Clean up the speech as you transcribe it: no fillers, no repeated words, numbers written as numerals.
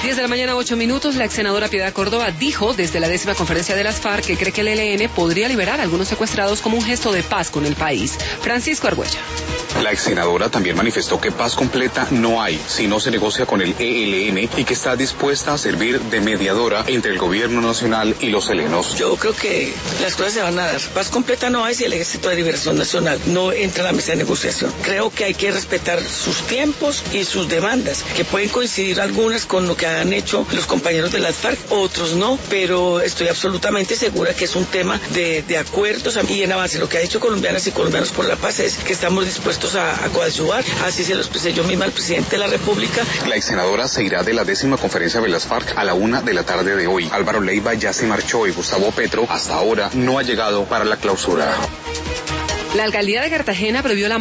10 de la mañana, 8 minutos. La ex senadora Piedad Córdoba dijo desde la 10ª conferencia de las FARC que cree que el ELN podría liberar a algunos secuestrados como un gesto de paz con el país. Francisco Argüello. La ex senadora también manifestó que paz completa no hay si no se negocia con el ELN y que está dispuesta a servir de mediadora entre el gobierno nacional y los helenos. Yo creo que las cosas se van a dar. Paz completa no hay si el Ejército de Liberación Nacional no entra a la mesa de negociación. Creo que hay que respetar sus tiempos y sus demandas, que pueden coincidir algunas con lo que han hecho los compañeros de las FARC, otros no, pero estoy absolutamente segura que es un tema de acuerdos y en avance. Lo que ha dicho Colombianas y Colombianos por la Paz es que estamos dispuestos a coadyuvar. Así se lo expresé yo misma al presidente de la República. La ex senadora se irá de la 10ª conferencia de las FARC a la 1 de la tarde de hoy. Álvaro Leiva ya se marchó y Gustavo Petro hasta ahora no ha llegado para la clausura. La alcaldía de Cartagena prohibió la